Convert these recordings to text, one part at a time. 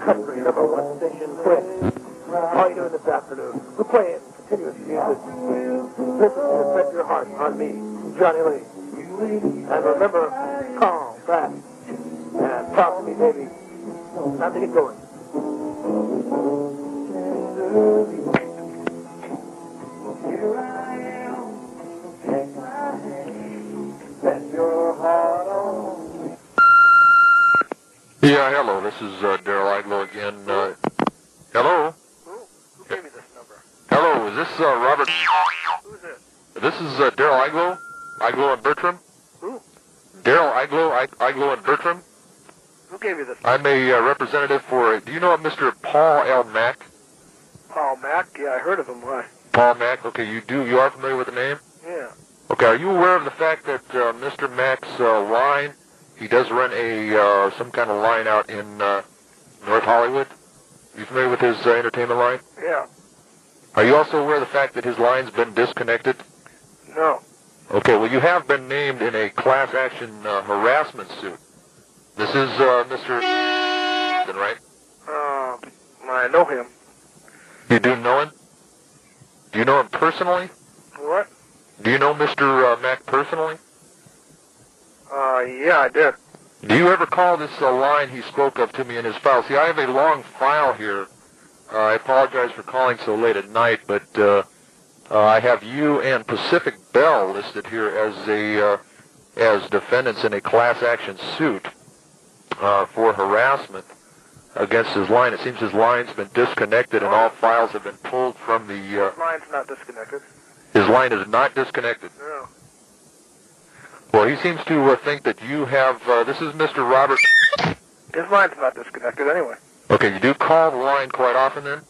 country #1 station, Quinn. How are you doing this afternoon? We're playing continuous music. Listen to Set Your Heart on me, Johnny Lee. And remember, call back and talk to me, baby. Time to get going. Here I am. Take my hand. Set your heart on me. Yeah, hello. This is Daryl Iglo again. Hello? Who gave me this number? Hello, is this Robert? Who's this? This is Daryl Iglo? Iglo and Bertram? Who? Daryl Iglo and Bertram? Who gave you this number? I'm a representative for, do you know Mr. Paul L. Mack? Paul Mack? Yeah, I heard of him. Why? Paul Mack, okay, you are familiar with the name? Yeah. Okay, are you aware of the fact that Mr. Mack's line, he does run a some kind of line out in North Hollywood? You familiar with his entertainment line? Yeah. Are you also aware of the fact that his line's been disconnected? No. Okay, well, you have been named in a class action harassment suit. This is Mr. right? I know him. You do know him? Do you know him personally? What? Do you know Mr. Mack personally? Yeah, I did. Do you ever call this line he spoke of to me in his file? See, I have a long file here. I apologize for calling so late at night, but I have you and Pacific Bell listed here as defendants in a class action suit for harassment against his line. It seems his line's been disconnected and all files have been pulled from the... His line's not disconnected. His line is not disconnected? No. Well, he seems to think that you have... this is Mr. Robert... His line's not disconnected anyway. Okay, you do call the line quite often then?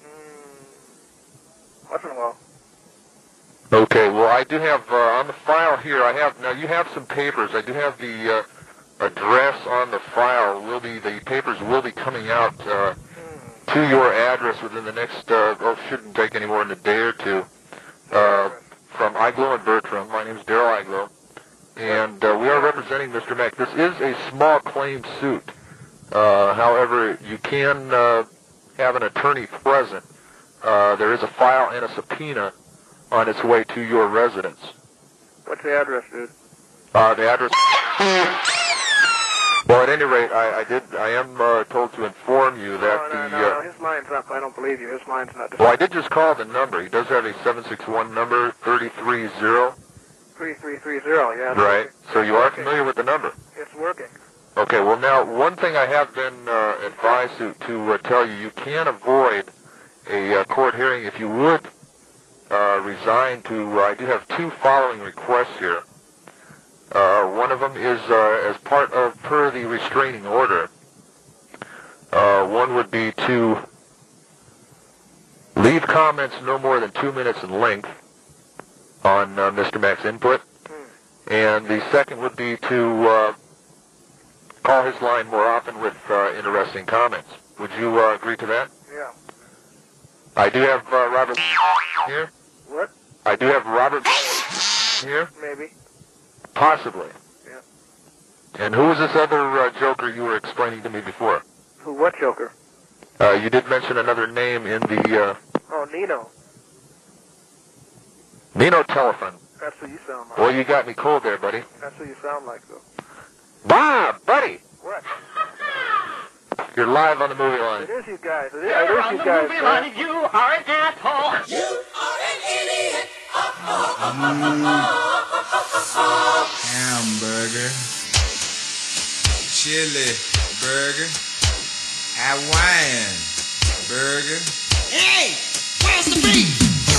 Once in a while. Okay, well, I do have, on the file here, now you have some papers. I do have the address on the file. The papers will be coming out to your address within the next, shouldn't take any more than a day or two, from Iglo and Bertram. My name is Daryl Iglo, and we are representing Mr. Mack. This is a small claim suit. However, you can have an attorney present. There is a file and a subpoena on its way to your residence. What's the address, dude? The address... Well, at any rate, I am told to inform you that No, his line's up. I don't believe you. His line's not disconnected. Well, I did just call the number. He does have a 761 number, 330. 3330, yeah. Right. So you are familiar with the number? It's working. Okay, well now, one thing I have been advised to tell you, you can avoid a court hearing if you would resign to, I do have two following requests here. One of them is as part of, per the restraining order, one would be to leave comments no more than 2 minutes in length on Mr. Mack's input. And the second would be to call his line more often with interesting comments. Would you agree to that? Yeah. I do have Robert here. What? I do have Robert here. Maybe. Possibly. Yeah. And who was this other joker you were explaining to me before? Who? What joker? You did mention another name in the... Oh, Nino. Nino Telephone. That's what you sound like. Well, you got me cold there, buddy. That's what you sound like, though. Bob, buddy! What? You're live on the movie line. It is you guys. It is You're on you the guys. movie line. You are an asshole. You are an idiot. Hamburger, chili burger, Hawaiian burger. Hey, where's the beef?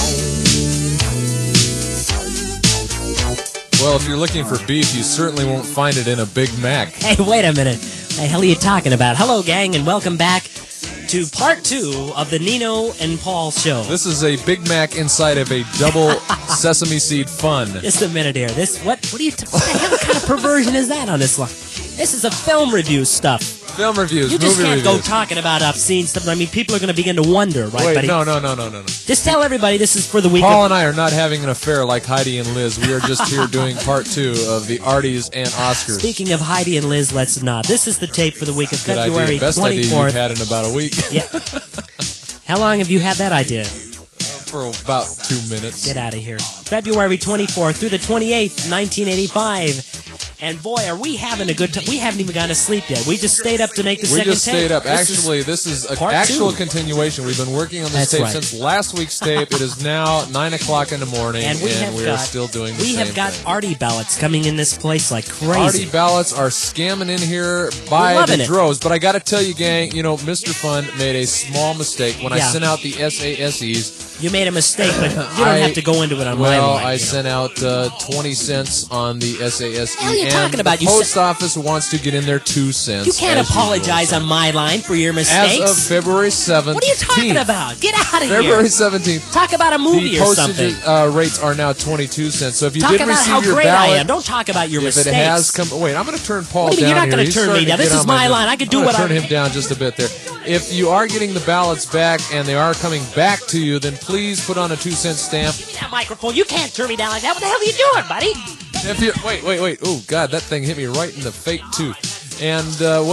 Well, if you're looking for beef, you certainly won't find it in a Big Mac. Hey, wait a minute. The hell are you talking about? Hello, gang, and welcome back to part 2 of the Nino and Paul show. This is a Big Mac inside of a double sesame seed fun. Just a minute here. What are you what the hell kind of perversion is that on this line? This is a film review stuff. Film reviews, You just movie can't go reviews. talking about obscene stuff. I mean, people are going to begin to wonder, right, Wait, buddy? no. Just tell everybody this is for the week. Paul and I are not having an affair like Heidi and Liz. We are just here doing part 2 of the Arties and Oscars. Speaking of Heidi and Liz, let's not. This is the tape for the week of Good February idea. Best idea 24th. you've had in about a week. Yeah. How long have you had that idea? For about 2 minutes. Get out of here. February 24th through the 28th, 1985. And boy, are we having a good time. We haven't even gone to sleep yet. We just stayed up to make the We second just tape. stayed up. This is Actually, this is an part actual 2. continuation. We've been working on this That's tape right. since last week's tape. It is now 9 o'clock in the morning, And we have are got, still doing the we same have got thing. Artie ballots coming in this place like crazy. Artie ballots are scamming in here by We're loving the it. droves. But I got to tell you, gang, Mr. Fun made a small mistake when I Yeah. sent out the SASEs. You made a mistake, but you don't have to go into it on my Well, line. I sent out 20 cents on the SASE, What are you and talking about? the You post office wants to get in their 2 cents. You can't as apologize usual. on my line for your As mistakes. of February 7th. What are you talking about? Get out of February here. 17th. Talk about a movie The or something. postage rates are now 22 cents. So if you Talk did about receive how your great ballot, I am. Don't talk about your if mistakes. it has come, wait, I'm going to turn Paul What do you mean? down You're not here. gonna He's turn me starting to down. This get is on my nerves. line. I can do I'm what gonna I- turn him down just a bit there. If you are getting the ballots back and they are coming back to you, then please put on a 2-cent stamp. That microphone, you can't turn me down like that. What the hell are you doing, buddy? If you wait. Oh God, that thing hit me right in the fake tooth. And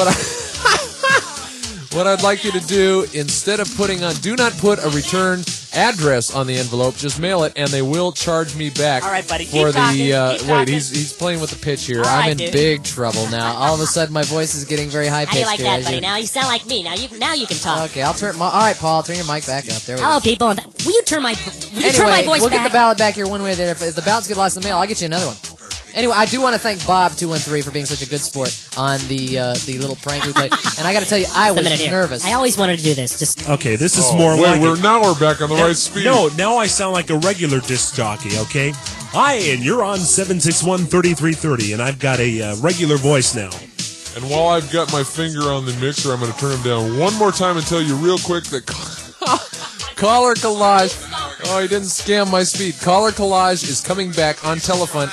what I'd like you to do, instead of do not put a return address on the envelope. Just mail it, and they will charge me back. All right, buddy, For keep talking, the keep wait, talking. he's playing with the pitch here. All I'm right, in dude. Big trouble now. All of a sudden, my voice is getting very high How do you pitched like here. that, buddy? Now you sound like me. Now you can talk. Okay, I'll turn. All right, Paul, turn your mic back up. There we Hello, go. people. Will you turn my Anyway, voice we'll back? get the ballot back here one way or the other. If the ballots get lost in the mail, I'll get you another one. Anyway, I do want to thank Bob213 for being such a good sport on the little prank we played. And I got to tell you, I Just a was minute here. nervous. I always wanted to do this. Just Okay, this is more like Now we're back on the right speed. No, now I sound like a regular disc jockey, okay? Hi, and you're on 761-3330, and I've got a regular voice now. And while I've got my finger on the mixer, I'm going to turn him down one more time and tell you real quick that Caller Collage. Oh, he didn't scam my speed. Caller Collage is coming back on telephone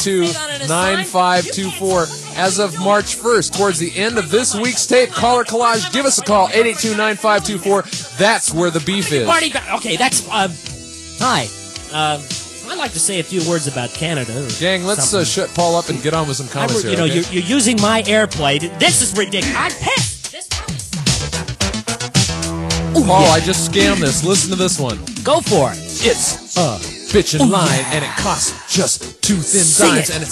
882-9524 as of March 1st. Towards the end of this week's tape, Caller Collage, give us a call, 882-9524. That's where the beef is. Marty, okay, that's, hi. I'd like to say a few words about Canada. Or Gang, let's something. shut Paul up and get on with some commentary. You know, okay? you're using my airplay. This is ridiculous. I'm pissed. Paul, I just scammed this. Listen to this one. Go for it. It's a bitchin' line, and it costs just 2 thin Sing dimes, it. and it's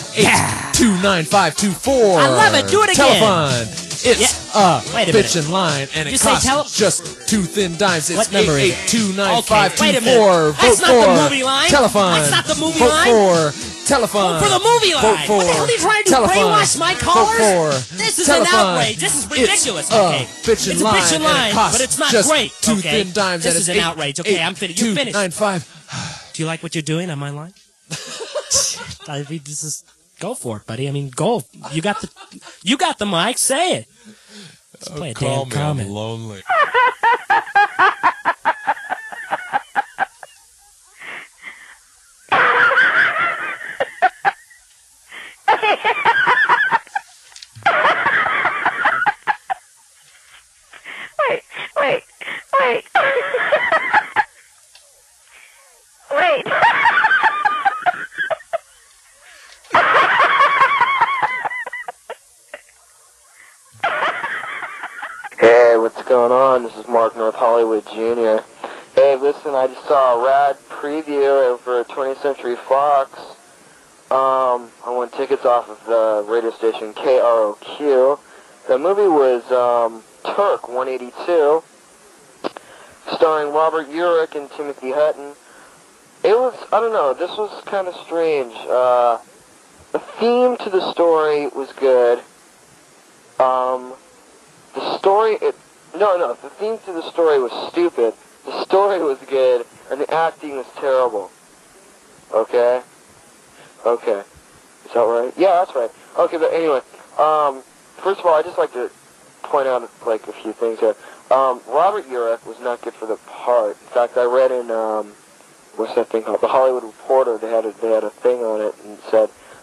882-9524. I love it. Do it again. Telephone. It's a Wait a minute. bitchin' line, and Did you it say costs just 2 thin dimes. It's What number is it? 882-9524. Okay, wait a minute. That's Vote not the for movie line. Telephone. That's not the movie Vote line. for telephone. For the movie line. Vote for What the hell are you trying to do? telephone. Brainwash my callers? Vote for This is telephone. an outrage. This is ridiculous. It's Okay. a bitchin' It's a line, bitchin' and line, it costs but it's not just great. 2 Okay. thin dimes. This and is it's an outrage. Okay, I'm finished. You're finished. 882-95. Do you like what you're doing on my line? I mean, this is go for it, buddy. I mean, go. You got the mic. Say it. Let's play a call damn me. comment. I'm lonely. Wait. Wait. Hey, what's going on? This is Mark North Hollywood Jr. Hey, listen, I just saw a rad preview over 20th Century Fox. I won tickets off of the radio station KROQ. The movie was Turk 182, starring Robert Urich and Timothy Hutton. It was, I don't know, this was kind of strange. The theme to the story was good. The story, the theme to the story was stupid. The story was good, and the acting was terrible. Okay? Okay. Is that right? Yeah, that's right. Okay, but anyway, first of all, I'd just like to point out, like, a few things here. Robert Urich was not good for the part. In fact, I read in, what's that thing called? The Hollywood Reporter, they had a thing on it, and said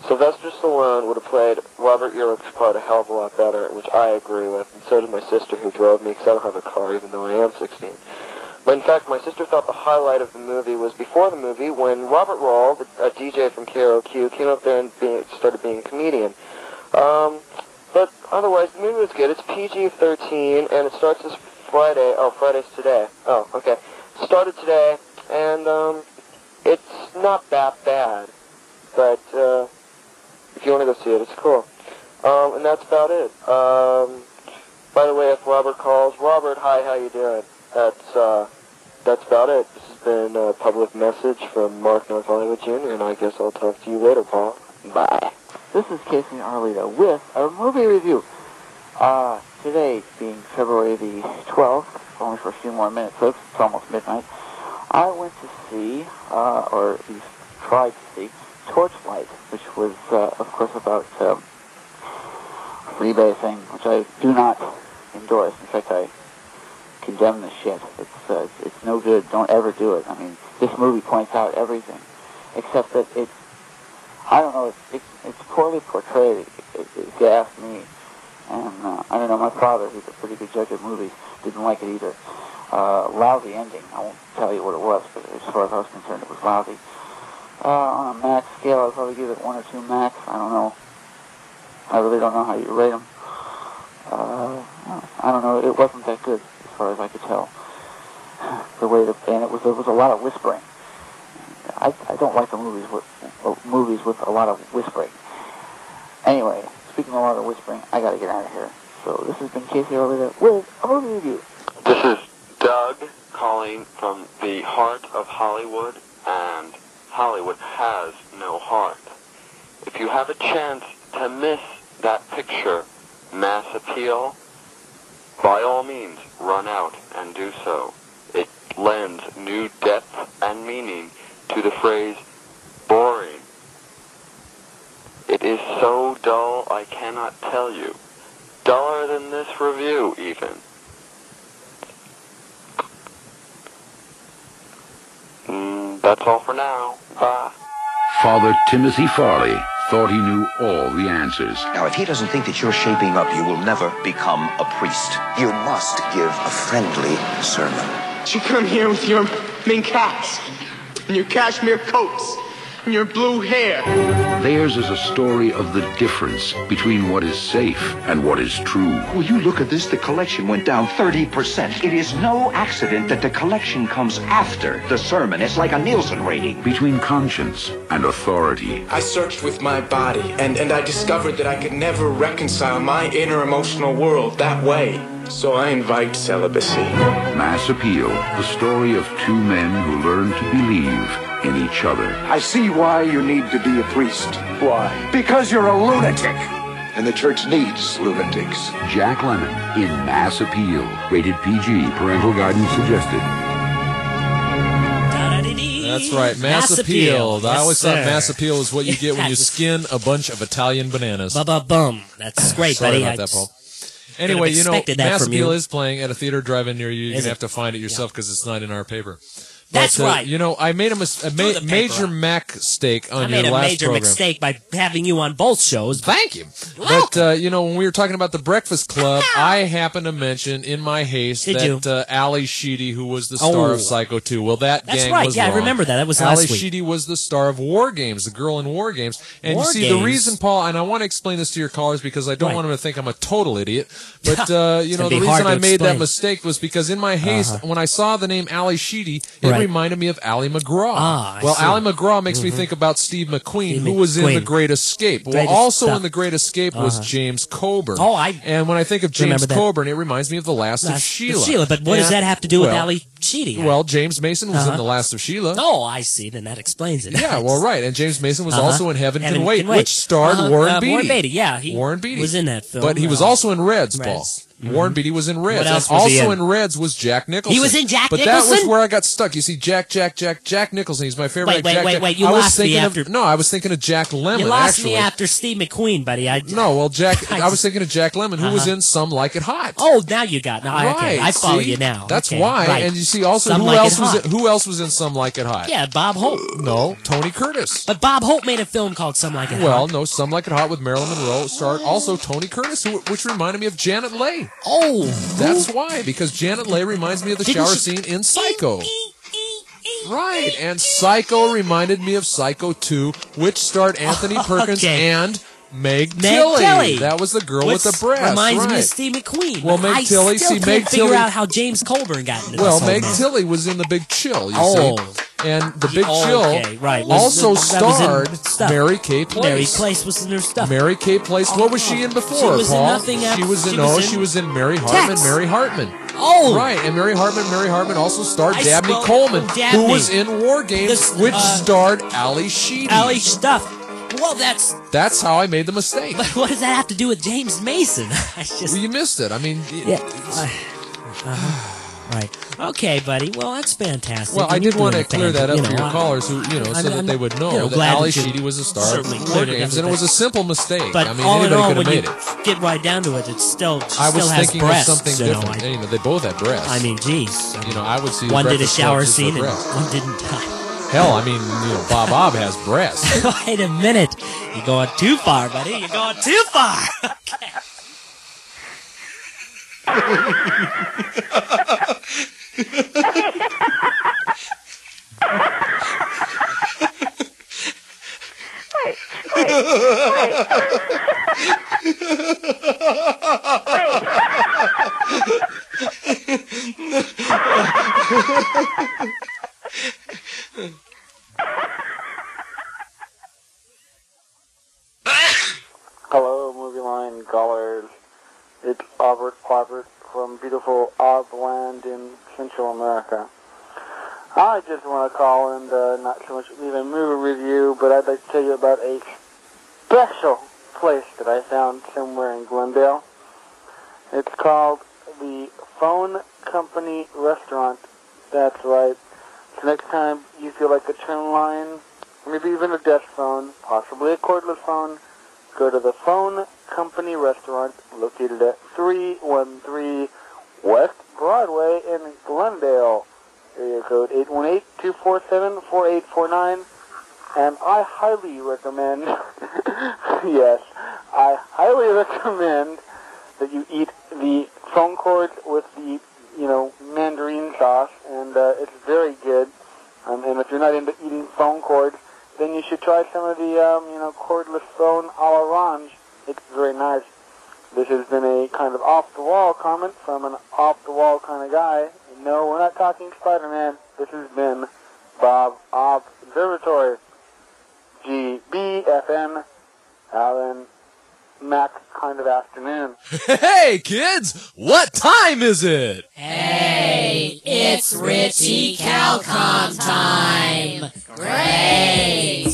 Sylvester Stallone would have played Robert Urech's part a hell of a lot better, which I agree with, and so did my sister who drove me, because I don't have a car even though I am 16. But in fact, my sister thought the highlight of the movie was before the movie when Robert Rawl, a DJ from KROQ, came up there and started being a comedian. But otherwise, the movie was good. It's PG-13, and it starts this Friday. Oh, Friday's today. Oh, okay. Started today, and it's not that bad. But if you want to go see it, it's cool. And that's about it. By the way, if Robert calls, Robert, hi, how you doing? That's about it. This has been a public message from Mark North Hollywood Jr., and I guess I'll talk to you later, Paul. Bye. This is Casey Arlita with a movie review. Today being February the 12th, only for a few more minutes, so it's almost midnight, I went to see, or at least tried to see, Torchlight, which was, of course, about a freebase thing, which I do not endorse. In fact, I condemn the shit. It's no good. Don't ever do it. I mean, this movie points out everything, except that I don't know, it's poorly portrayed, if you ask me. And, I don't know, my father, who's a pretty good judge of movies, didn't like it either. Lousy ending. I won't tell you what it was, but as far as I was concerned, it was lousy. On a max scale, I'd probably give it 1 or 2 max. I don't know. I really don't know how you rate them. I don't know. It wasn't that good, as far as I could tell. There was a lot of whispering. I don't like the movies with a lot of whispering. Anyway, speaking of a lot of whispering, I gotta get out of here. So this has been Casey Arlita with a movie review. This is Doug calling from the heart of Hollywood, and Hollywood has no heart. If you have a chance to miss that picture, Mass Appeal, by all means, run out and do so. It lends new depth and meaning to the phrase boring. It is so dull I cannot tell you. Duller than this review, even. That's all for now. Bye. Father Timothy Farley thought he knew all the answers. Now, if he doesn't think that you're shaping up, you will never become a priest. You must give a friendly sermon. You come here with your mink hats, and your cashmere coats, and your blue hair. Theirs is a story of the difference between what is safe and what is true. Well, you look at this, the collection went down 30%. It is no accident that the collection comes after the sermon. It's like a Nielsen rating. Between conscience and authority. I searched with my body, and I discovered that I could never reconcile my inner emotional world that way. So I invite celibacy. Mass Appeal, the story of two men who learn to believe in each other. I see why you need to be a priest. Why? Because you're a lunatic. And the church needs lunatics. Jack Lemmon in Mass Appeal. Rated PG. Parental guidance suggested. That's right, Mass Appeal. I always thought sir. Mass Appeal is what you get when you skin a bunch of Italian bananas. Ba-ba-bum. That's great, Sorry buddy. about that, Paul. Anyway, you know, expected that Mass from Appeal you. is playing at a theater drive-in near you. You're going Is to it? have to find it yourself because it's not in our paper. That's But, right. You know, I made a paper major up. mistake on I made your a last major program. mistake by having you on both shows. Thank you. But, you know, when we were talking about the Breakfast Club, I happened to mention in my haste that Ali Sheedy, who was the star Oh. of Psycho 2, well, that That's gang right. was Yeah, I wrong. remember that. That was Ali last week. Sheedy was the star of War Games, the girl in War Games. And War you see, Games? the reason, Paul, and I want to explain this to your callers because I don't Right. want them to think I'm a total idiot, but, you It's know, gonna the be hard reason I to made that explain. mistake was because in my haste, when I saw the name Ali Sheedy, it Right. reminded me of Ali McGraw. Ah, I well, see. Ali McGraw makes me Mhm. think about Steve McQueen, Steve who was in McQueen. The Great Escape. Well, Greatest also stuff. in The Great Escape was James Coburn. Oh, And when I think of James remember that. Coburn, it reminds me of The Last of Last- Sheila. Sheila, but what does And- that have to do with well, Ali Sheedy? Well, James Mason was in Uh-huh. The Last of Sheila. Oh, I see. Then that explains it. Yeah, well, right. And James Mason was Uh-huh. also in Heaven Can Wait, which starred Warren Beatty. Warren Beatty, yeah. He Warren Beatty. was in that film. But he was also in Reds, Paul. Warren Beatty was in Reds. What else And was he also in? in Reds was Jack Nicholson. He was in Jack but that was Nicholson? where I got stuck. You see, Jack Nicholson. He's my favorite. Wait. You lost me after. No, I was thinking of Jack Lemmon. You lost actually. me after Steve McQueen, buddy. No, well, I was thinking of Jack Lemmon, who was in Some Like It Hot. Oh, now you got. No, Right, okay, I follow see? you now. That's Okay, why. right. And you see also Some who Like else It was Hot. who else was in Some Like It Hot? Yeah, Bob Hope. No, Tony Curtis. But Bob Hope made a film called Some Like It Hot. Well, no, Some Like It Hot with Marilyn Monroe starred also Tony Curtis, which reminded me of Janet Leigh. Oh, that's why, because Janet Leigh reminds me of the Didn't shower she- scene in Psycho. Right, and Psycho reminded me of Psycho 2, which starred Anthony Perkins Okay. and Meg Meg Tilly. Tilly. That was the girl Which with the breasts. reminds me right. of Steve McQueen. Well, but Meg I Tilly, still see, can't Meg figure Tilly- out how James Colburn got into Well, this whole Meg mess. Tilly was in The Big Chill, you Oh. see. And The Big Oh, Chill okay, right. also That was in starred stuff. Mary Kay Place. Mary Place was in her stuff. Mary Kay Place. What was she in before, She was in Paul? nothing She after- was in she no. was in She was in Mary Hartman. Tex. Mary Hartman. Oh, right. And Mary Hartman also starred I Dabney spoke- Coleman, oh, Dabney. who was in War Games, This, which starred Ali Sheedy. Ali Stuff. Well, That's how I made the mistake. But what does that have to do with James Mason? I just. Well, you missed it. I mean, Right. Okay, buddy. Well, that's fantastic. well, I And you're did want to doing clear that up you for know, your I- callers, who so that they would know that glad Ali that you Sheedy was a star certainly of War cleared Games, and it everything. was a simple mistake. But I mean, all in anybody all, could when have you made it. get right down to it, it's still she I was still has thinking breasts, of something you know, different. You know, they both had breasts. I mean, geez. You know, I would see the One did a Breakfast shower Club just for scene and breasts. one didn't. Hell, I mean, you know, Bob has breasts. Wait a minute. You're going too far, buddy. You're going too far. Hello, Movie Line callers. It's Albert Quabbert from beautiful Obland in Central America. I just want to call and not so much leave a movie review, but I'd like to tell you about a special place that I found somewhere in Glendale. It's called the Phone Company Restaurant. That's right. So next time you feel like a turn line, maybe even a desk phone, possibly a cordless phone, go to the Phone Company Restaurant located at 313 West Broadway in Glendale. Area code 818-247-4849. And I highly recommend, yes, I highly recommend that you eat the phone cord with the, mandarin sauce, and it's very good. And if you're not into eating phone cords, then you should try some of the, cordless phone a la Orange. It's very nice. This has been a kind of off-the-wall comment from an off-the-wall kind of guy. No, we're not talking Spider-Man. This has been Bob Observatory. GBFN. Alan Mac kind of afternoon. Hey, kids! What time is it? Hey, it's Richie Calcom time. Great.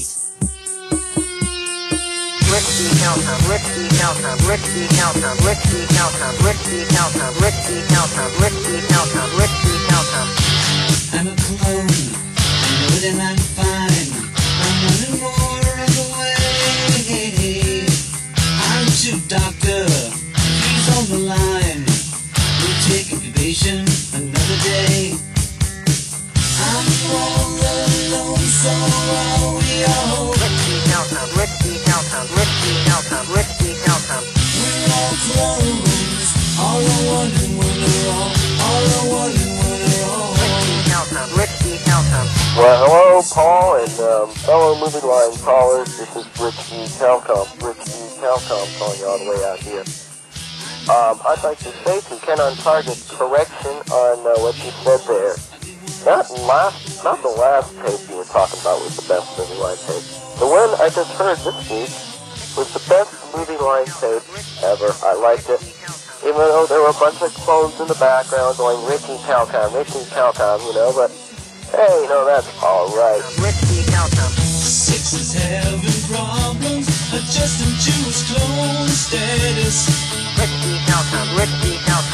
Richie Calcom, Richie Calcom, Richie Calcom, Richie Calcom, Richie Calcom, Richie Calcom, Richie Calcom, Richie Calcom. I'm a clone, I know that I'm fine. I'm running more of the way. I'm your doctor, he's on the line. We'll take incubation another day. I'm all alone, so are we all. Richie Calcom, Richie Calcom, Richie Calcom, Richie Calcom. We're all clones, all a one and one are all a one and one are all. Richie Calcom, Richie Calcom. Well, hello, Paul, and fellow Movie Line callers. This is Richie Calcom. Richie Calcom calling you all the way out here. I'd like to say to Ken on Target, correction on what you said there. Not the last tape you were talking about was the best Movie Line tape. The one I just heard this week was the best Movie Line tape ever. I liked it. Even though there were a bunch of clones in the background going Richie Calcom, but hey, that's alright. Richie Calcom. Six is having problems adjusting to his clone status. Richie Calcom, Richie Calcom.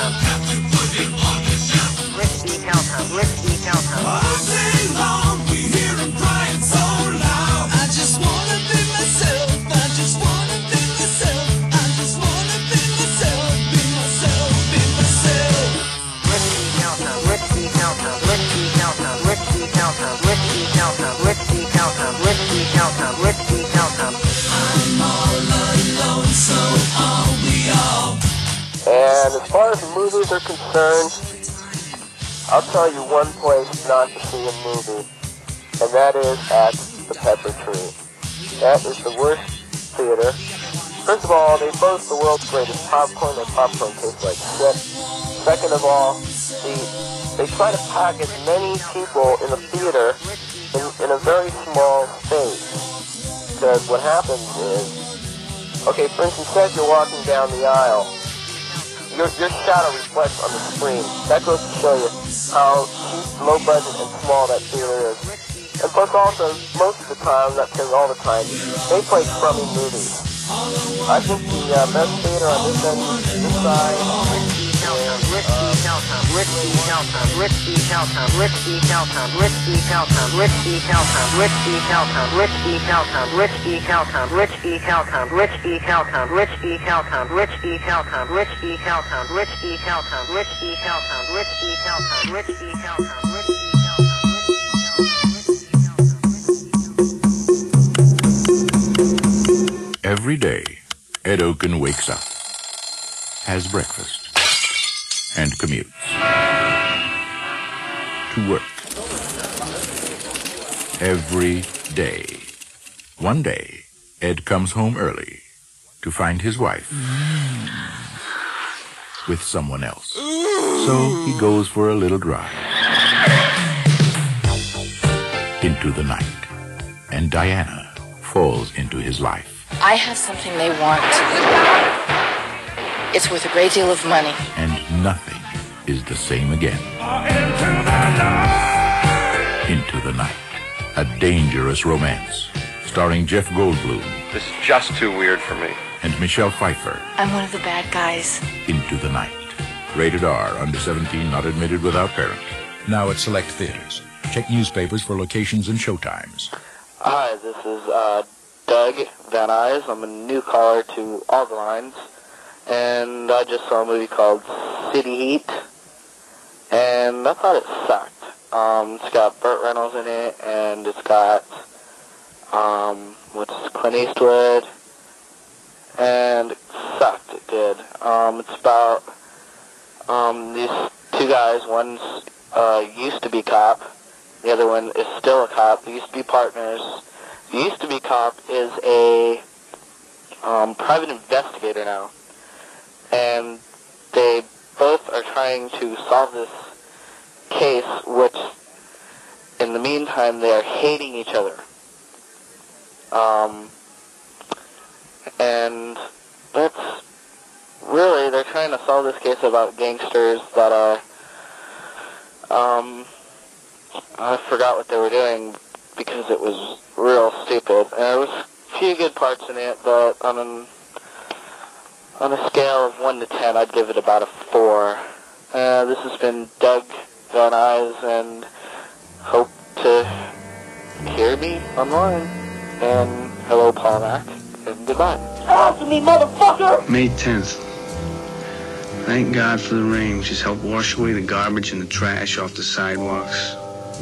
And as far as movies are concerned, I'll tell you one place not to see a movie, and that is at the Pepper Tree. That is the worst theater. First of all, they boast the world's greatest popcorn. Their popcorn tastes like shit. Second of all, they try to pack as many people in the theater in a very small space. Because what happens is, okay, for instance, say if you're walking down the aisle, your shadow reflects on the screen. That goes to show you how cheap, low budget, and small that theater is. And plus also, most of the time, not saying all the time, they play crummy movies. I think the best theater on this end, this side, Every day, Ed Oken wakes up, has breakfast, and commutes to work. Every day. One day, Ed comes home early to find his wife with someone else. So he goes for a little drive into the night, and Diana falls into his life. I have something they want. It's worth a great deal of money. And nothing is the same again. Into the Night. A dangerous romance. Starring Jeff Goldblum. This is just too weird for me. And Michelle Pfeiffer. I'm one of the bad guys. Into the Night. Rated R. Under 17. Not admitted without parent. Now at select theaters. Check newspapers for locations and showtimes. Hi, this is Doug Van Nuys. I'm a new caller to All the Lines, and I just saw a movie called City Heat, and I thought it sucked. It's got Burt Reynolds in it, and it's got Clint Eastwood, and it sucked. It did. It's about these two guys. One's used to be cop, the other one is still a cop. They used to be partners. The used-to-be cop is a private investigator now, and they both are trying to solve this case, which, in the meantime, they are hating each other. And that's really, they're trying to solve this case about gangsters that are, I forgot what they were doing, because it was real stupid. And there was a few good parts in it, but on a scale of 1 to 10, I'd give it about a 4. This has been Doug Van Nuys, and hope to hear me online. And hello, Paul Mac, and goodbye. Answer me, motherfucker! May 10th. Thank God for the rain, which has helped wash away the garbage and the trash off the sidewalks.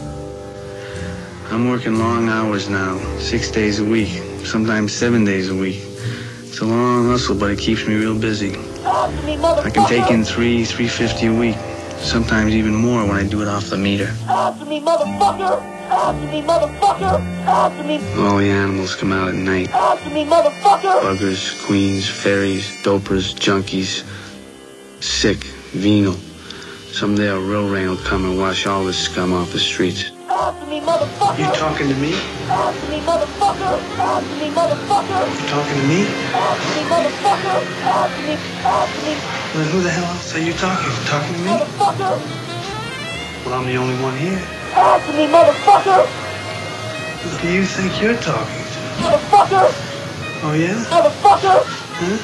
I'm working long hours now, 6 days a week, sometimes 7 days a week. It's a long hustle, but it keeps me real busy. I can take in $350 a week, sometimes even more when I do it off the meter. Answer me, motherfucker! Answer me, motherfucker! Answer me! All the animals come out at night. Answer me, motherfucker! Buggers, queens, fairies, dopers, junkies, sick, venal. Someday a real rain will come and wash all this scum off the streets. Answer me, motherfucker! You talking to me? Answer me, motherfucker! Answer me, motherfucker! You talking to me? Answer me, motherfucker! Answer me, answer me! Then who the hell else are you talking to? Talking to me? Motherfucker! Well, I'm the only one here. Answer me, motherfucker! Who do you think you're talking to? Motherfucker! Oh, yeah? Motherfucker! Huh?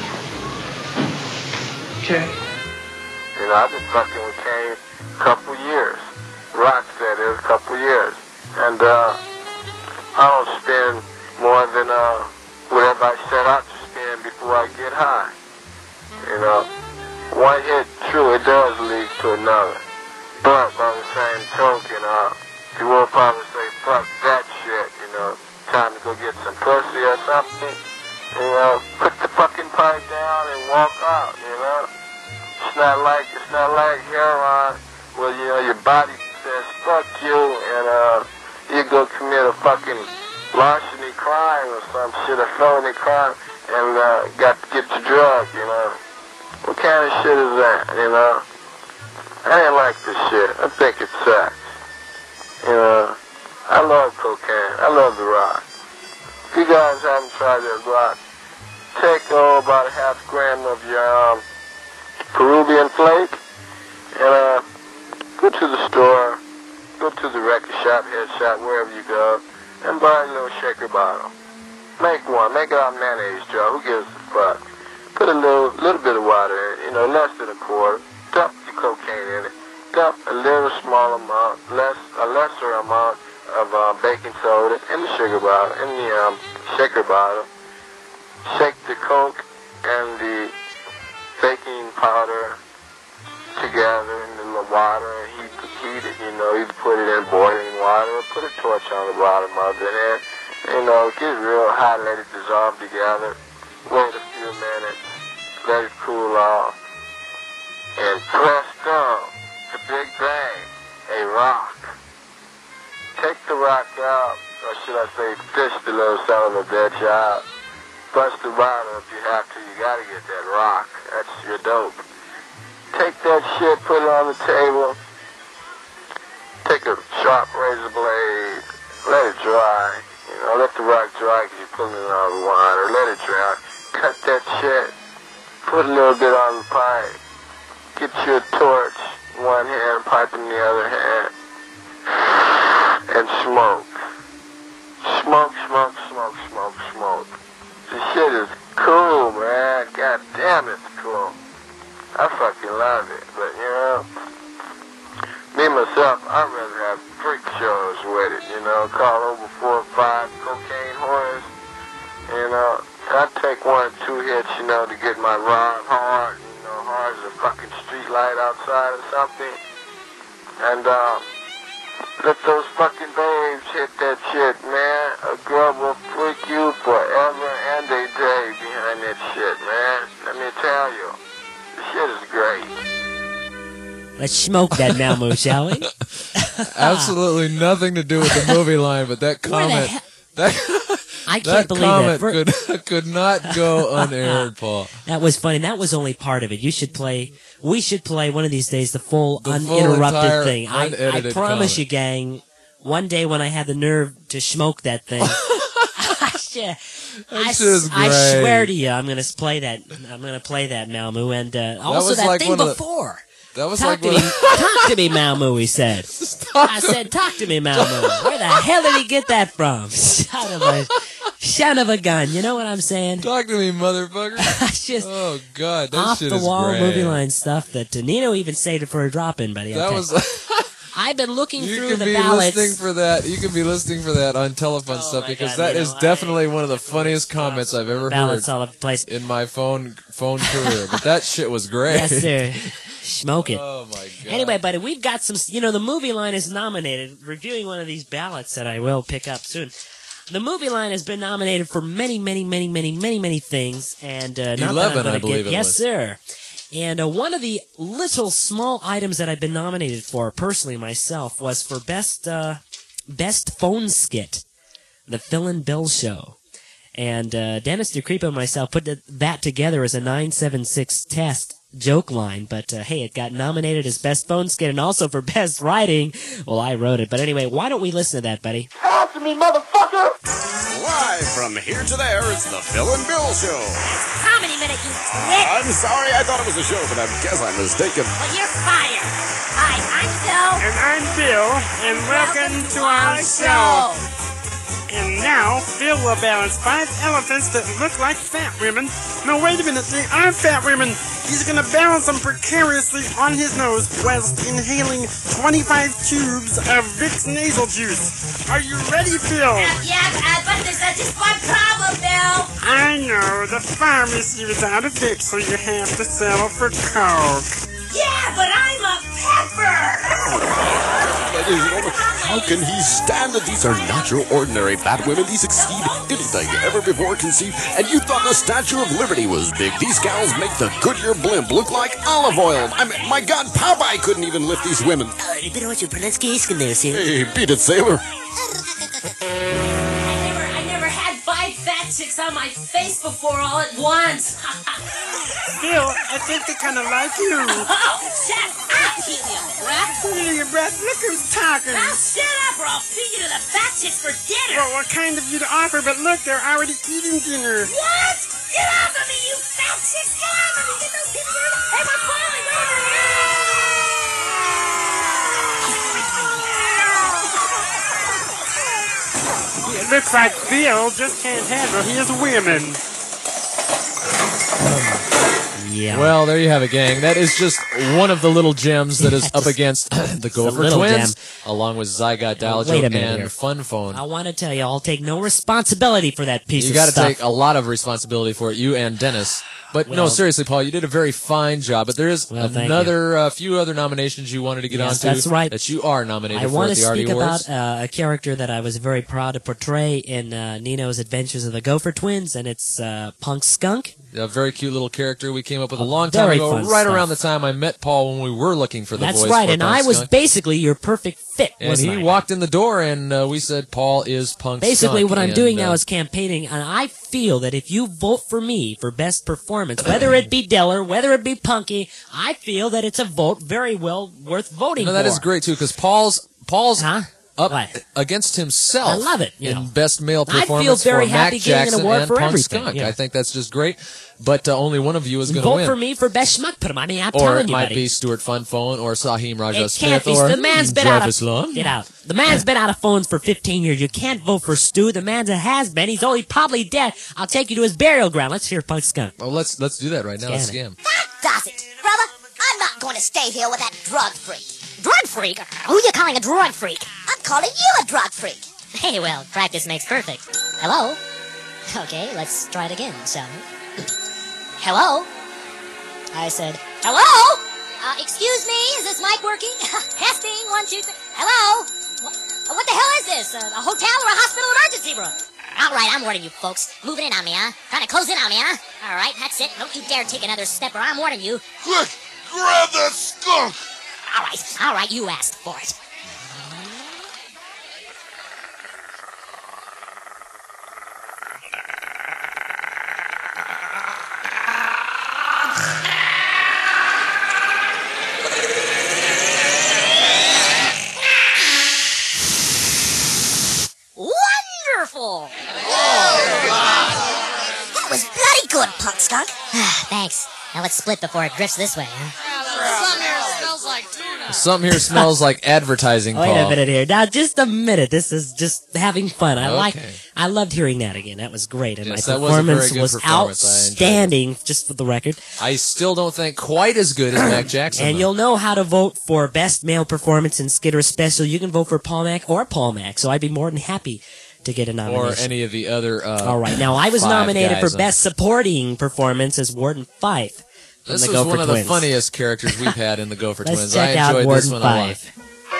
Okay. You know, I've been fucking with Kane a couple years. Rock said it was a couple years. And I don't spend more than whatever I set out to spend before I get high. You know, one hit, true, it does lead to another. But by the same token, you will probably say, fuck that shit, you know, time to go get some pussy or something. You know, put the fucking pipe down and walk out, you know. It's not like heroin, where you know your body says fuck you, and you go commit a fucking larceny crime or some shit, a felony crime, and got to get your drug, you know. What kind of shit is that, you know? I didn't like this shit. I think it sucks. You know, I love cocaine. I love the rock. If you guys haven't tried that rock, take about a half gram of your Peruvian flake and go to the store, go to the record shop, head shop, wherever you go, and buy a little shaker bottle. Make one. Make it out of mayonnaise jar. Who gives a fuck? Put a little bit of water in it, you know, less than a quarter. Dump your cocaine in it. Dump a little small amount, a lesser amount of baking soda in the sugar bottle, in the shaker bottle. Shake the coke and the baking powder together in the water and heat it, you know, either put it in boiling water or put a torch on the bottom of it and, you know, get it real hot, let it dissolve together. Wait a few minutes, let it cool off, and presto, the Big Bang, a rock. Take the rock out, or should I say fish the little son of a bitch out. Bust the bottle if you have to, you gotta get that rock. That's your dope. Take that shit, put it on the table, take a sharp razor blade, let it dry. You know, let the rock dry because you're pulling it out of the water. Let it dry. Cut that shit. Put a little bit on the pipe. Get you a torch in one hand, pipe in the other hand. And smoke. Smoke, smoke, smoke, smoke, smoke. This shit is cool, man. God damn, it's cool. I fucking love it. But, you know, me, myself, I'd rather have freak shows with it, you know. Call over 4 or 5 cocaine whores. You know, I'd take 1 or 2 hits, you know, to get my rod hard. You know, hard as a fucking street light outside or something. And, let those fucking babes hit that shit, man. A girl will freak you forever and a day behind that shit, man. Let me tell you, the shit is great. Let's smoke that Malmo, shall we? Absolutely nothing to do with the movie line, but that comment, I can't believe comment could not go unaired, Paul. That was funny. That was only part of it. We should play one of these days the full uninterrupted thing. I promise you, gang, one day when I have the nerve to smoke that thing, I swear to you, I'm going to play that. I'm going to play that, Malmu, and also that thing before. That was talk to me, Malmu, he said. I said, talk to me, Malmu. Where the hell did he get that from? Son of a gun. You know what I'm saying? Talk to me, motherfucker. Oh, God. That shit is great. Off-the-wall movie line stuff that Nino even saved it for a drop-in, buddy. That was... I've been looking through the ballots. You can be listening for that on telephone stuff because that is definitely one of the funniest comments I've ever heard all over the place. In my phone career. But that shit was great. Yes, sir. Smoke it. Oh, my God. Anyway, buddy, we've got some... You know, the movie line is nominated. Reviewing one of these ballots that I will pick up soon. The movie line has been nominated for many things. And 11, I believe it was. Yes, sir. And one of the little small items that I've been nominated for, personally myself, was for best phone skit, the Phil and Bill Show. And Dennis DeCreepo and myself put that together as a 976 test joke line. But hey, it got nominated as best phone skit and also for best writing. Well, I wrote it. But anyway, why don't we listen to that, buddy? Talk to me, motherfucker! Live from here to there, it's the Phil and Bill Show. Comedy minute, you twit! I'm sorry, I thought it was a show, but I guess I'm mistaken. Well, you're fired. Hi, I'm Phil. And I'm Bill, and welcome to our show. And now, Phil will balance 5 elephants that look like fat women. No, wait a minute, they are fat women. He's gonna balance them precariously on his nose whilst inhaling 25 tubes of Vicks nasal juice. Are you ready, Phil? Yeah, but there's just one problem, Bill. I know, the pharmacy is out of Vicks, so you have to settle for Coke. Yeah, but I'm a pepper. Ladies and gentlemen, How can he stand it? These are not your ordinary Batwomen. These exceed anything ever before conceived. And you thought the Statue of Liberty was big. These gals make the Goodyear blimp look like olive oil. I mean, my God, Popeye couldn't even lift these women. You better watch your pronunciation there, Sailor. Hey, beat it, Sailor. I never had 5 fat chicks on my face before all at once. Bill, I think they kind of like you. Oh, shut up, helium breath. Helium breath, look who's talking. Now shut up or I'll feed you to the fat chicks for dinner. Well, what kind of you to offer? But look, they're already eating dinner. What? Get off of me, you fat chicks! Get off of me! Get those people here! Hey, we're falling over here! It looks like Bill just can't handle his women. Yeah. Well, there you have it, gang. That is just one of the little gems that is up against the Gopher little Twins, gem. along with Zygot Wait a Dial-A-Joke minute and here. Fun Phone. I want to tell you, I'll take no responsibility for that piece You of got to stuff. take a lot of responsibility for it, you and Dennis. But no, Well- seriously, Paul, you did a very fine job. But there is Well, thank another few other nominations you wanted to get Yes, onto. that's right. That you are nominated I for want at to the Artie speak Awards. about a character that I was very proud to portray in Nino's Adventures of the Gopher Twins, and it's Punk Skunk. A very cute little character we came up with a long time very ago, fun right stuff. around the time I met Paul when we were looking for the That's voice right, for and Punk I was Skunk. basically your perfect fit, And wasn't he I? walked in the door, and we said, Paul is Punk Basically, Skunk. what I'm And, doing now is campaigning, and I feel that if you vote for me for best performance, whether it be Deller, whether it be Punky, I feel that it's a vote very well worth voting No, for. that is great, too, because Paul's up against himself I love it, you in know. best male I feel performance very for happy Mac getting an Jackson award and for Punk everything, Skunk. yeah. I think that's just great, but only one of you is going to Vote win. for me for best schmuck. Put him on me. I'm Or telling it you, might buddy. be Stuart Fun Phone or Saheem Raja It can't Smith be. or The man's been out Jarvis of Lund. Get out. The man's been out of phones for 15 years. You can't vote for Stu. The man's a has-been. He's only probably dead. I'll take you to his burial ground. Let's hear Punk Skunk. Oh, let's do that right now. Let's Scam scam. Does it, brother? I'm not going to stay here with that drug freak. Drug freak? Who you calling a drug freak? I'm calling you a drug freak. Hey, well, practice makes perfect. Hello? Okay, let's try it again, shall we? Hello? I said, hello? Excuse me, is this mic working? Testing, 1, 2, 3. Hello? What the hell is this? A hotel or a hospital emergency room? All right, I'm warning you folks. Moving in on me, huh? Trying to close in on me, huh? All right, that's it. Don't you dare take another step or I'm warning you. Quick, grab that skunk! All right, you asked for it. Wonderful! That was bloody good, Punk Skunk. Thanks. Now let's split before it drifts this way, huh? Something here smells like tuna. Something here smells like advertising, Paul. Wait a minute here. Now, just a minute. This is just having fun. Okay. I loved hearing that again. That was great. And Yes, my that was a very performance good was performance. I enjoyed it. outstanding, just for the record. I still don't think quite as good as Mac Jackson. And though. you'll know how to vote for best male performance in Skitter Special. You can vote for Paul Mac or Paul Mac. So I'd be more than happy to get a or nomination. any of the other. All right. Now, I was 5 nominated guys for on- best supporting performance as Warden Fife. from This the was Gopher one of Twins. the funniest characters we've had in the Gopher Let's Twins. check I out enjoyed Warden this one a lot. Fife.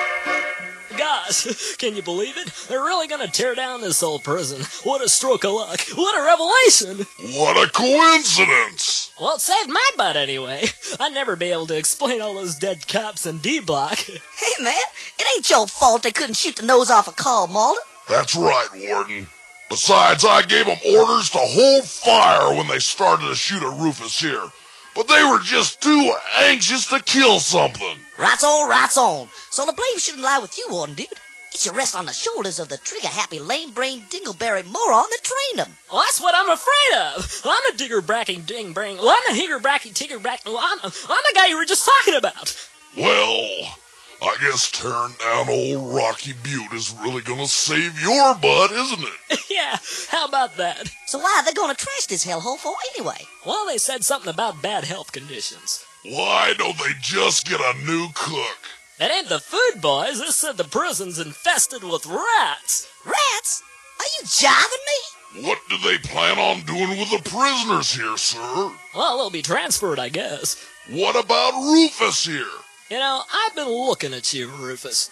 Guys, can you believe it? They're really gonna tear down this old prison. What a stroke of luck. What a revelation. What a coincidence! Well, it saved my butt anyway. I'd never be able to explain all those dead cops in D-Block. Hey, man, it ain't your fault they couldn't shoot the nose off of Carl Malden. That's right, Warden. Besides, I gave them orders to hold fire when they started to shoot at Rufus here. But they were just too anxious to kill something. Right on. So the blame shouldn't lie with you, Warden, dude. It should rest on the shoulders of the trigger-happy, lame-brained, dingleberry moron that trained them. Well, that's what I'm afraid of. I'm a digger-bracking ding-brain. Well, I'm a higger-bracky tigger-brack. Well, I'm the guy you were just talking about. Well, I guess tearing down old Rocky Butte is really gonna save your butt, isn't it? Yeah, how about that? So why are they gonna trash this hellhole for anyway? Well, they said something about bad health conditions. Why don't they just get a new cook? That ain't the food, boys. This said the prison's infested with rats. Rats? Are you jiving me? What do they plan on doing with the prisoners here, sir? Well, they'll be transferred, I guess. What about Rufus here? You know, I've been looking at you, Rufus.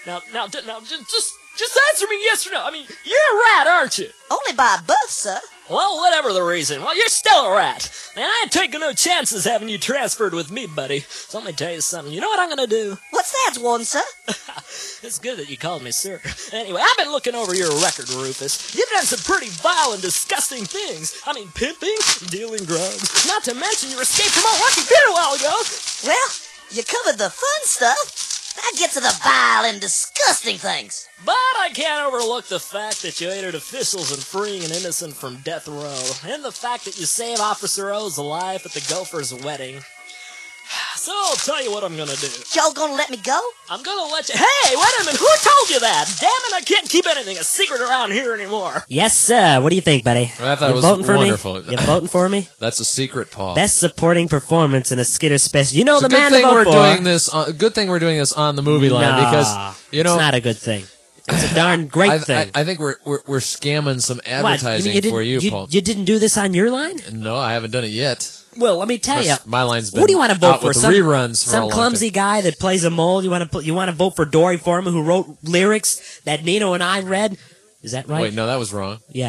Just answer me yes or no. I mean, you're a rat, aren't you? Only by birth, sir. Well, whatever the reason. Well, you're still a rat. And I ain't taking no chances having you transferred with me, buddy. So let me tell you something. You know what I'm gonna do? What's that, Warden, sir? It's good that you called me sir. Anyway, I've been looking over your record, Rufus. You've done some pretty vile and disgusting things. I mean, pimping, dealing drugs. Not to mention your escape from Milwaukee Beer a while ago. Well, you covered the fun stuff. Now get to the vile and disgusting things. But I can't overlook the fact that you aided officials in freeing an innocent from death row, and the fact that you saved Officer O's life at the Gopher's wedding. So I'll tell you what I'm gonna do. Y'all gonna let me go? I'm gonna let you... Hey, wait a minute, who told you that? Damn it, I can't keep anything a secret around here anymore. Yes, sir. What do you think, buddy? I thought you it was voting for wonderful. Me? You voting for me? That's a secret, Paul. Best supporting performance in a Skitter special. You know it's the man to vote for. Good thing we're doing this on the movie line because it's not a good thing. It's a darn great thing. I think we're scamming some advertising for you, Paul. You didn't do this on your line? No, I haven't done it yet. Well, let me tell you. My line's been Who do you want to vote for? With reruns for some clumsy guy that plays a mole? You want to vote for Dory Foreman, who wrote lyrics that Nino and I read? Is that right? Wait, no, that was wrong. Yeah.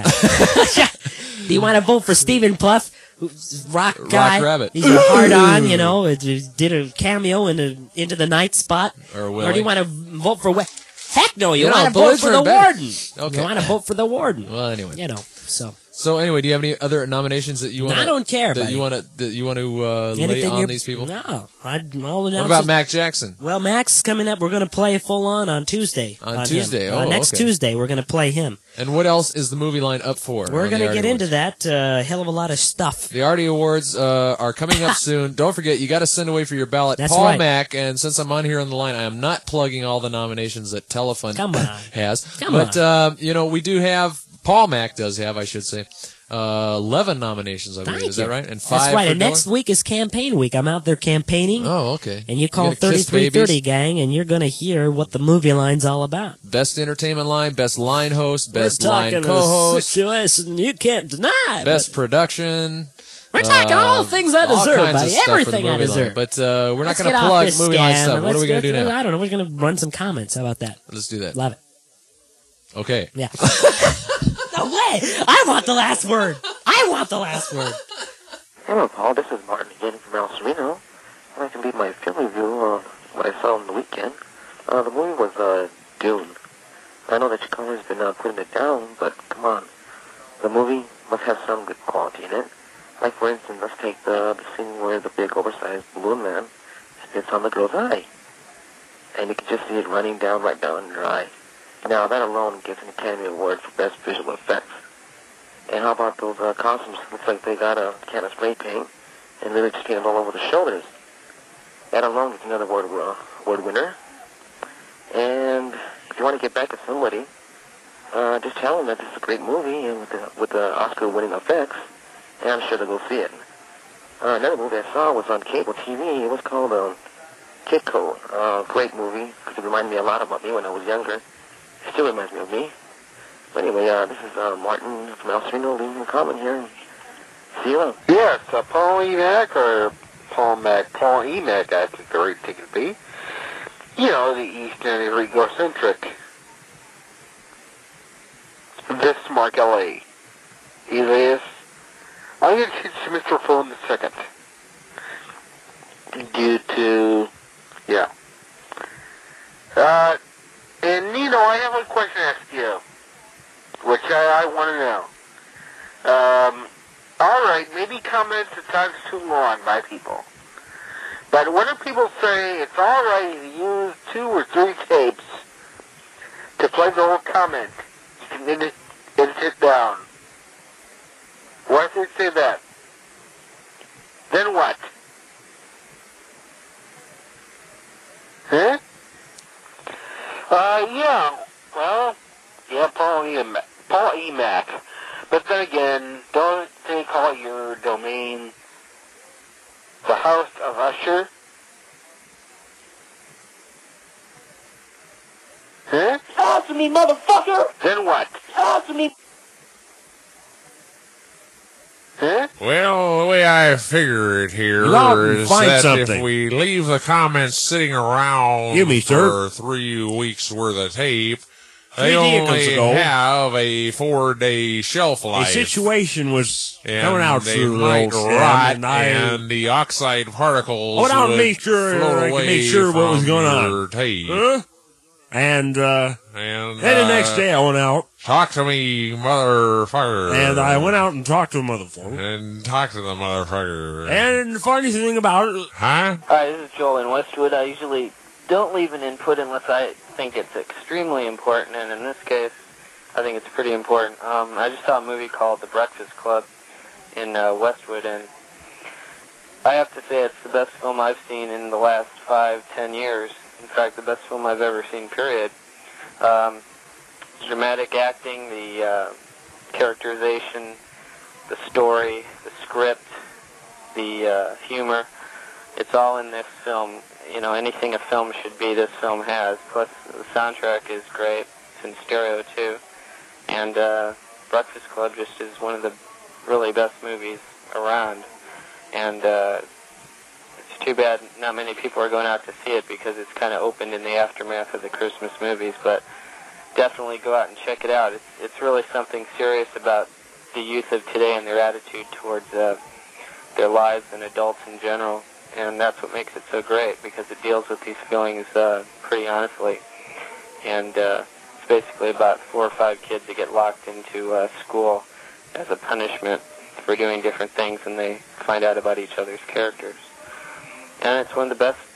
Do you want to vote for Stephen Pluff, who's rock guy? Rock Rabbit. He's a hard-on, you know. Did a cameo in Into the Night spot. Or do you want to vote for? Heck no, you want to vote for the warden. Okay. You want to vote for the warden. Well, anyway, you know. So anyway, do you have any other nominations that you want? I don't care. That you want to lay on these people? No. What about Mac Jackson? Well, Mac's coming up. We're going to play full on Tuesday. On Tuesday, next Tuesday, we're going to play him. And what else is the movie line up for? We're going to get into that. Hell of a lot of stuff. The Artie Awards are coming up soon. Don't forget, you got to send away for your ballot. That's Paul right. Mack, and since I'm on here on the line, I am not plugging all the nominations that Telefund has. But we do have. Paul Mack does have, I should say. 11 nominations, I believe. Is that right? And 5 That's right. for And next week is campaign week. I'm out there campaigning. Oh, okay. And you call 3330 gang, and you're going to hear what the movie line's all about. Best entertainment line, best line host, best line co-host. Situation you can't deny. Best production. We're talking all the things I deserve, buddy. Everything I deserve. But we're not going to plug movie line stuff. What are we going to do now? I don't know. We're going to run some comments. How about that? Let's do that. Love it. Okay. Yeah. No way! I want the last word. I want the last word. Hello, Paul. This is Martin again from El Sereno. I'd like to leave my film review on what I saw on the weekend. The movie was Dune. I know that your caller's been putting it down, but come on. The movie must have some good quality in it. Like, for instance, let's take the scene where the big, oversized balloon man spits on the girl's eye. And you can just see it running down right down your eye. Now, that alone gets an Academy Award for Best Visual Effects. And how about those costumes? Looks like they got a can of spray paint and really just painted all over the shoulders. That alone gets another award winner. And if you want to get back at somebody, just tell them that this is a great movie and with the Oscar-winning effects, and I'm sure they'll go see it. Another movie I saw was on cable TV. It was called Kitco. Great movie because it reminded me a lot about me when I was younger. It still reminds me of me. But anyway, this is Martin from El Sereno leaving a comment here. See you later. Yes, Paul Emack or Paul Mack. Paul Emack, I think the right thing to be. You know, the Eastern egocentric. This Mark L.A. Elias. I'm going to teach Mr. Phone the second. Due to... Yeah. And, you know, I have a question to ask you, which I want to know. All right, maybe comments at times too long by people. But when do people say it's all right to use 2 or 3 tapes to play the whole comment? You can edit it down. What if they say that? Then what? Huh? Yeah, well, yeah, Paul E. Mack. But then again, don't they call your domain the House of Usher? Huh? Answer me, motherfucker! Then what? Answer me! Huh? Well, the way I figure it here Go out and is find that something. if we leave the comments sitting around Give me, for sir. 3 weeks worth of tape, 3 they decades only ago, have a 4-day shelf a life. situation was And coming out they through the might old rot, stem, and the oxide particles went out and would made sure float I could away make sure what was from going your on. tape. Huh? And then the next day I went out. Talk to me, motherfucker. And I went out and talked to a motherfucker. And talk to the motherfucker. And the funny thing about it... Huh? Hi, this is Joel in Westwood. I usually don't leave an input unless I think it's extremely important, and in this case, I think it's pretty important. I just saw a movie called The Breakfast Club in Westwood, and I have to say it's the best film I've seen in the last 5-10 years. In fact, the best film I've ever seen, period. Dramatic acting, the characterization, the story, the script, the humor. It's all in this film. You know, anything a film should be, this film has. Plus, the soundtrack is great. It's in stereo, too. And Breakfast Club just is one of the really best movies around. And it's too bad not many people are going out to see it because it's kind of opened in the aftermath of the Christmas movies. But definitely go out and check it out. It's really something serious about the youth of today and their attitude towards their lives and adults in general. And that's what makes it so great, because it deals with these feelings pretty honestly. And it's basically about 4 or 5 kids that get locked into school as a punishment for doing different things, and they find out about each other's characters. And it's one of the best,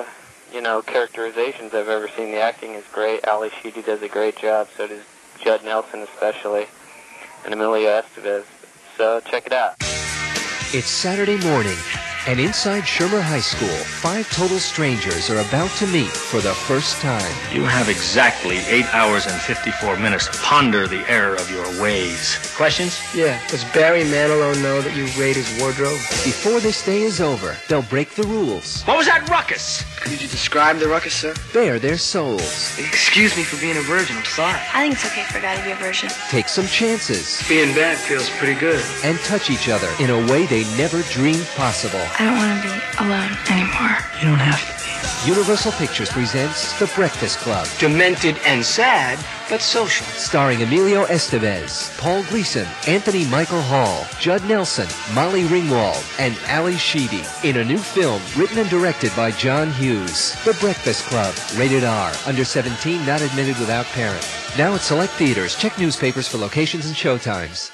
characterizations I've ever seen. The acting is great. Ali Sheedy does a great job. So does Judd Nelson especially, and Emilio Estevez. So check it out. It's Saturday morning, and inside Shermer High School, 5 total strangers are about to meet for the first time. You have exactly 8 hours and 54 minutes to ponder the error of your ways. Questions? Yeah. Does Barry Manilow know that you raid his wardrobe? Before this day is over, they'll break the rules. What was that ruckus? Could you describe the ruckus, sir? Bare their souls. Excuse me for being a virgin. I'm sorry. I think it's okay for a guy to be a virgin. Take some chances. Being bad feels pretty good. And touch each other in a way they never dreamed possible. I don't want to be alone anymore. You don't have to be. Universal Pictures presents The Breakfast Club. Demented and sad, but social. Starring Emilio Estevez, Paul Gleason, Anthony Michael Hall, Judd Nelson, Molly Ringwald, and Ali Sheedy. In a new film written and directed by John Hughes. The Breakfast Club. Rated R. Under 17, not admitted without parent. Now at select theaters. Check newspapers for locations and showtimes.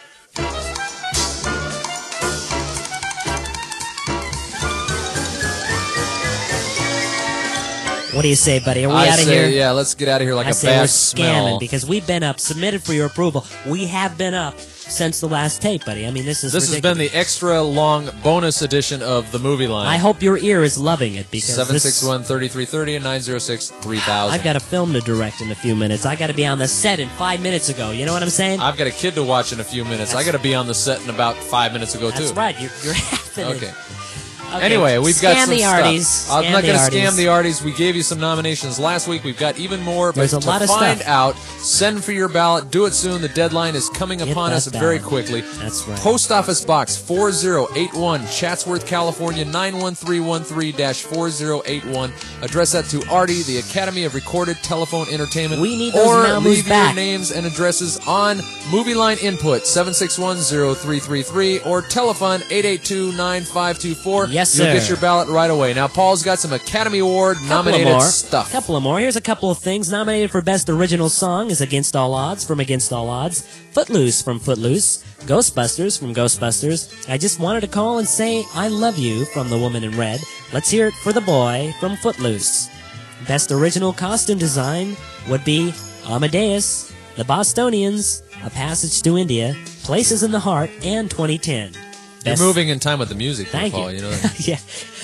What do you say, buddy? Are we I out of say, here? yeah, let's get out of here like I a say bad we're smell. scamming because we've been up, submitted for your approval. We have been up since the last tape, buddy. I mean, this This ridiculous. has been the extra long bonus edition of the movie line. I hope your ear is loving it because 761-3330 and 906-3000. I've got a film to direct in a few minutes. I got to be on the set in 5 minutes ago. You know what I'm saying? I've got a kid to watch in a few minutes. I got to be on the set in about 5 minutes ago, too. That's right. You're having it. Okay. Anyway, we've got Scam some the stuff. Arties. I'm Scam not the going to Arties. scam the Arties. We gave you some nominations last week. We've got even more. But There's a to lot of find stuff. out, send for your ballot. Do it soon. The deadline is coming upon that us very ballot. quickly. That's right. Post Office Box 4081, Chatsworth, California 91313-4081. Address that to Artie, the Academy of Recorded Telephone Entertainment. We need those or Malmoos leave back. your names and addresses on Movie Line Input 761-0333 or telephone 882-9524. Yes, You'll sir. get your ballot right away. Now, Paul's got some Academy Award nominated stuff. Couple of more. Here's a couple of things. Nominated for Best Original Song is Against All Odds from Against All Odds, Footloose from Footloose, Ghostbusters from Ghostbusters, I Just Wanted to Call and Say I Love You from The Woman in Red, Let's Hear It for the Boy from Footloose. Best Original Costume Design would be Amadeus, The Bostonians, A Passage to India, Places in the Heart, and 2010. You're moving in time with the music, Thank Paul. you. You know that. Yeah.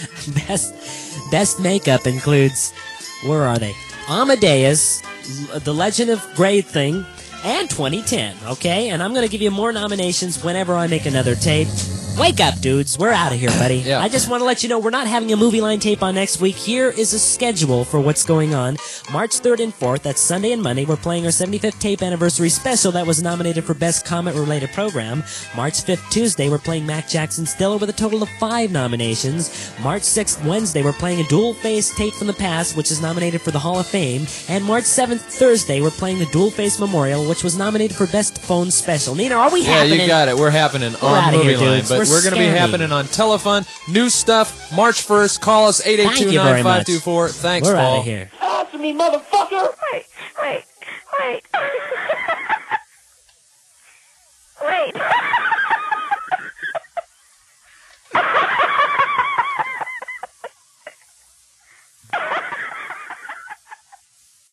Best makeup includes, where are they? Amadeus, The Legend of Grey Thing, and 2010, okay? And I'm going to give you more nominations whenever I make another tape. Wake up, dudes. We're out of here, buddy. I just want to let you know we're not having a movie line tape on next week. Here is a schedule for what's going on. March 3rd and 4th, that's Sunday and Monday, we're playing our 75th tape anniversary special that was nominated for Best Comet-Related Program. March 5th, Tuesday, we're playing Mac Jackson's Thriller with a total of 5 nominations. March 6th, Wednesday, we're playing a dual-face tape from the past, which is nominated for the Hall of Fame. And March 7th, Thursday, we're playing the Dual Face Memorial, which was nominated for Best Phone Special. Nina, are we happening? Yeah, you got it. We're happening on Movie Line, but we're going to be happening on Telefun. New stuff, March 1st. Call us, 882-9524. Thanks, We're Paul. out of here. Answer me, motherfucker! Wait.